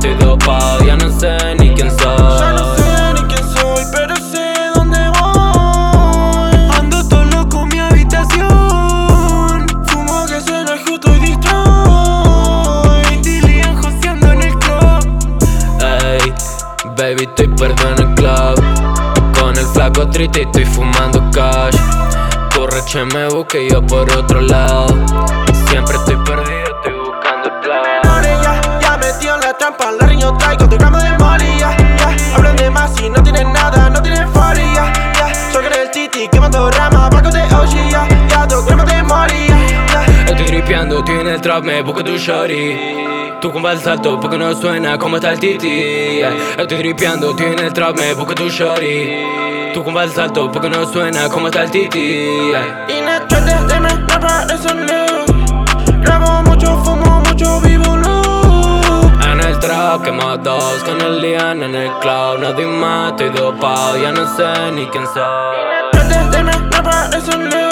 estoy dopado, ya no sé ni quién soy. Ya no sé ni quién soy, pero sé dónde voy. Ando todo loco en mi habitación. Fumo que suena justo y distrae. Dilian joseando en el club. Ey, baby, estoy perdido en el club. Con el flaco triste y estoy fumando cash. Borracha me busca y yo por otro lado. Siempre estoy perdido, estoy buscando el clavo. Ya metió en la trampa, la riño traigo 2 gramos de moli, ya. Hablan de más y no tienen nada, no tienen folly, ya. Yo en el titi, quemando rama, barco de OG, ya. 2 gramos de moli, ya. Estoy tripeando, estoy en el trap, me busco tu shorty. Tu compa al salto porque no suena como está el titi. Estoy tripeando, estoy en el trap, me busco tu shorty. Tu compa al salto porque no suena como está el titi. Y no trates de me parece luz. Grabo mucho, fumo mucho, vivo luz. En el trap quemo 2 con el Lian en el club. No doy más, estoy dopado, ya no sé ni quién soy. Trates de me parece luz.